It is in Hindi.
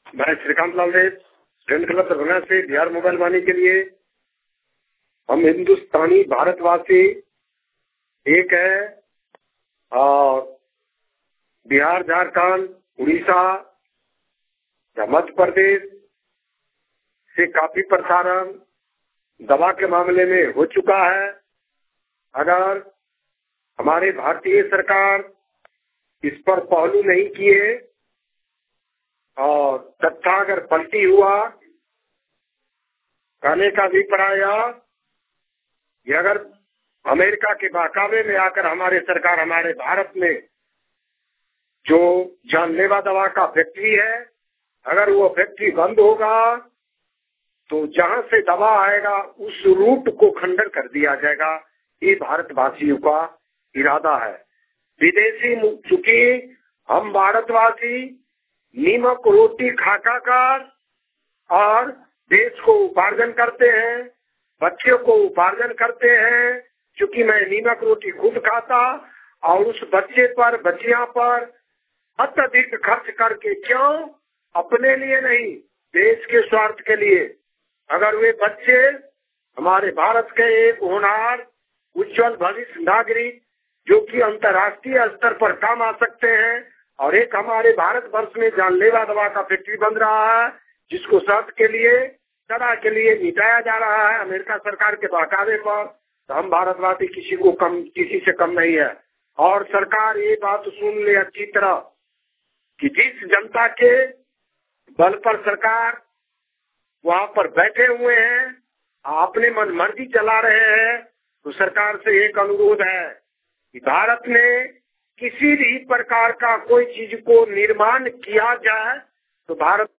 मैं श्रीकांत लाल देव फ्रेंड क्लब दरभंगा से बिहार मोबाइल वाणी के लिए। हम हिंदुस्तानी भारतवासी एक है और बिहार, झारखंड, उड़ीसा या मध्य प्रदेश से काफी प्रसारण दवा के मामले में हो चुका है। अगर हमारे भारतीय सरकार इस पर पहलू नहीं किए और तथ्य अगर पलटी हुआ, कहने का अभिप्राय कि अगर अमेरिका के बहकावे में आकर हमारे सरकार हमारे भारत में जो जानलेवा दवा का फैक्ट्री है, अगर वो फैक्ट्री बंद होगा तो जहां से दवा आएगा उस रूट को खंडन कर दिया जाएगा। ये भारतवासियों का इरादा है। विदेशी चूंकि हम भारतवासी नीमक रोटी खाकर और देश को उपार्जन करते हैं, बच्चों को उपार्जन करते हैं। चूंकि मैं नीमक रोटी खुद खाता और उस बच्चे पर बच्चियां पर अत्यधिक खर्च करके, क्यों? अपने लिए नहीं, देश के स्वार्थ के लिए। अगर वे बच्चे हमारे भारत के एक होनहार उज्जवल भविष्य नागरिक जो कि अंतर्राष्ट्रीय स्तर पर काम आ सकते हैं, और एक हमारे भारत वर्ष में जानलेवा दवा का फैक्ट्री बन रहा है जिसको शर्त के लिए सदा के लिए मिटाया जा रहा है अमेरिका सरकार के बहकावे पर, तो हम भारतवासी किसी से कम नहीं है। और सरकार ये बात सुन ले अच्छी तरह कि जिस जनता के बल पर सरकार वहां पर बैठे हुए हैं, अपने मन मर्जी चला रहे हैं, तो सरकार से एक अनुरोध है कि भारत में किसी भी प्रकार का कोई चीज को निर्माण किया जाए तो भारत